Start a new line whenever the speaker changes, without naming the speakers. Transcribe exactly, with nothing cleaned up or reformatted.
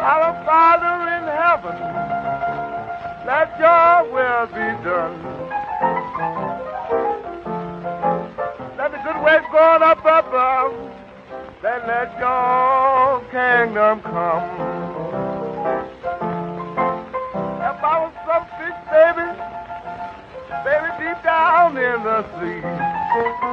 Our Father in heaven, let your will be done. Let the good ways going up above, then let your kingdom come. If I was some fish, baby, baby deep down in the sea,